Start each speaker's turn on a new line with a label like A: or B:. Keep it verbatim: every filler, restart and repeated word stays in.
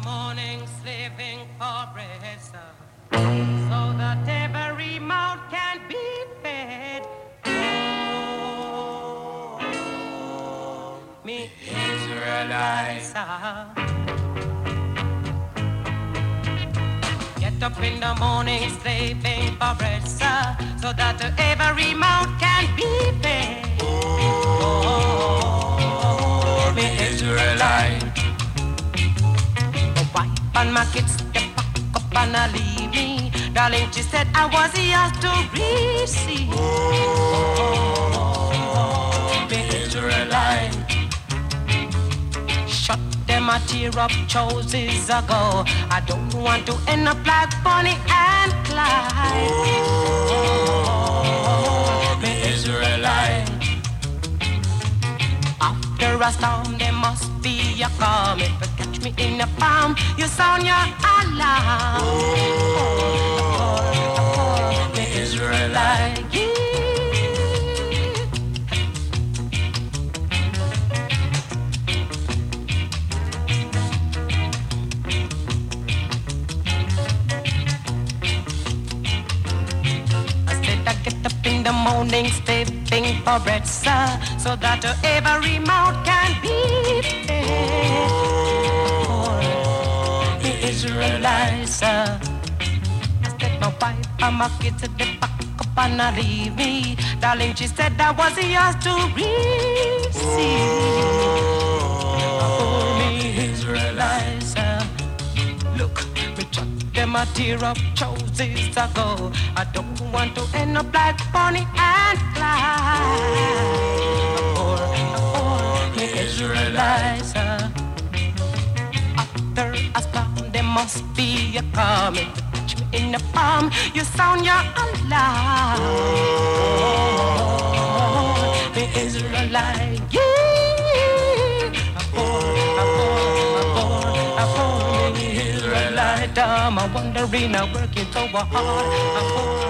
A: morning slaving for bread, sir, so that every mouth can be fed. Oh, me Israelites, sir. Get up in the morning slaving for bread, sir, so that every mouth can be fed. Oh, me Israelite. The wife and my kids, they pack up and I leave me. Darling, she said I was yours to receive. Oh, me Israelite. Shut them a tear up choices ago. I don't want to end up like Bonnie and Clyde. Oh, me Israelite. After a storm, there must be a calm. If you catch me in the palm, you sound your alarm. Oh, me Israelite. In the morning, stepping for bread, sir, so that every mouth can be fed. Oh, the Israelites, sir. I said my wife and my kids at the back up and I leave me. Darling, she said I was yours to receive. Oh, the Israelites, sir. Look, me chuck them a tear up choices ago. I don't want to end up like Bonnie and Clyde. Or, or the Israelites. After a storm, there must be a calm. If you touch me in the palm, you sound your alarm. Oh, the Israelites. Yeah. Or, or, or, the Israelites. I'm wondering, I'm working so hard.